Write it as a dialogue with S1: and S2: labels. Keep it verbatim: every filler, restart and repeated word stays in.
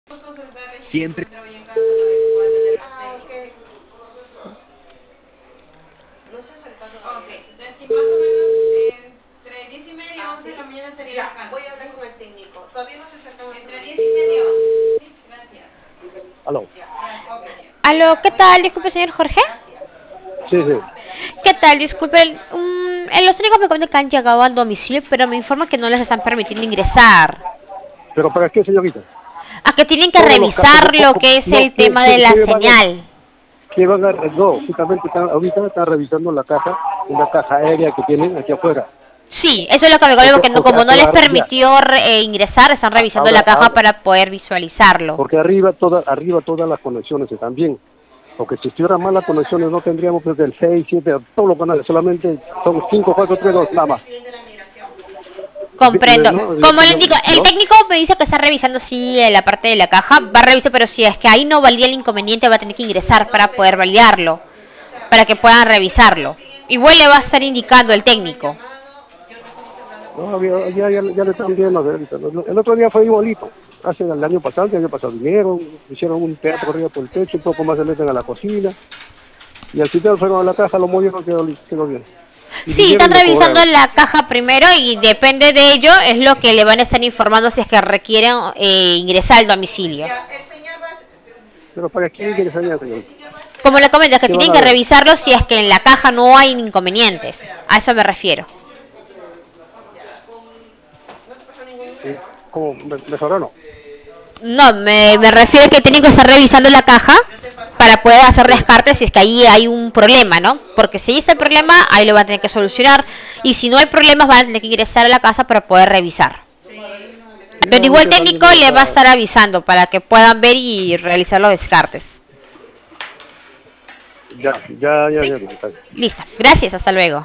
S1: Siempre.
S2: Ah, ok. No se ha acercado. Ok, entonces si más o menos entre diez y media y
S3: Ah,
S2: once
S3: ¿sí?
S2: de la mañana estaría
S3: Ya,
S2: acá.
S3: voy a hablar con el técnico. Todavía no se acerca nuestro
S2: Entre diez y
S3: técnico.
S2: media y once. Sí, gracias.
S4: Aló.
S3: Ya,
S2: Gracias. Ok.
S5: Aló, ¿qué tal? Disculpe, señor Jorge.
S3: gracias.
S4: Sí, sí.
S5: ¿Qué tal? Disculpe, um, eh, los técnicos me comentan que han llegado al domicilio, pero me informan que no les están permitiendo ingresar.
S4: ¿Pero para qué, señorita?
S5: A que tienen que
S4: Todos los casos,
S5: revisar
S4: co-
S5: lo
S4: co-
S5: que es
S4: no,
S5: el
S4: ¿qué,
S5: tema de
S4: qué,
S5: la
S4: qué van a,
S5: señal.
S4: qué van a, no, justamente están, ahorita están revisando la caja, una caja aérea que tienen aquí afuera.
S5: Sí, eso es lo que me acuerdo,
S4: Porque,
S5: porque no,
S4: porque,
S5: como no les
S4: claro, ya,
S5: permitió eh, ingresar, están
S4: a-
S5: revisando la
S4: ahora,
S5: caja
S4: ahora,
S5: para poder visualizarlo.
S4: porque arriba, toda, arriba todas las conexiones están bien. Porque si estuvieran malas conexiones no tendríamos desde el seis, siete, todos los canales, solamente son cinco, cuatro, tres, dos, nada más.
S3: Bien de la migración.
S5: Comprendo.
S4: ¿No?
S5: Como le
S4: Yo-
S5: indico, el
S4: ¿no?
S5: técnico me dice que está revisando sí eh, la parte de la caja, va a revisar, pero si es que ahí no valida el inconveniente, va a tener que ingresar para poder validarlo, para que puedan revisarlo. Igual le va a estar indicando el técnico.
S4: No, había- ya, ya, ya le están viendo. ahorita. El otro día fue igualito. Hace el año pasado, el año pasado vinieron, hicieron un teatro arriba por el techo, un poco más se meten a la cocina. Y al final fueron a la caja, lo movieron, quedó, li- quedó bien. Y
S5: Sí,
S4: vinieron
S5: están
S4: y lo
S5: revisando
S4: cobraron.
S5: la caja primero y depende de ello es lo que le van a estar informando si es que requieren eh, ingresar al domicilio.
S3: Ya, el señor va...
S4: Pero ¿para qué quiere salir, señor?
S3: El señor va a esperar.
S5: Como le comento, es que
S4: ¿Qué van
S5: tienen
S4: a
S5: que
S4: ver?
S5: revisarlo si es que en la caja no hay inconvenientes. A eso me refiero.
S3: No te pasó ningún
S4: Sí.
S3: número.
S4: ¿Cómo? ¿Me- ¿Mejoró o no?
S5: No, me, me refiero a que tienen que estar revisando la caja para poder hacer descarte si es que ahí hay un problema, ¿no? Porque si está el problema, ahí lo van a tener que solucionar. Y si no hay problemas, van a tener que ingresar a la casa para poder revisar. Pero
S4: Ya,
S5: igual
S4: ahorita
S5: el
S4: están
S5: técnico
S4: viendo
S5: le va a
S4: la-
S5: estar avisando para que puedan ver y realizar los descartes.
S4: Ya, ya, ya,
S5: ¿Sí?
S4: ya, ya, está bien.
S5: Listo. Gracias. Hasta luego.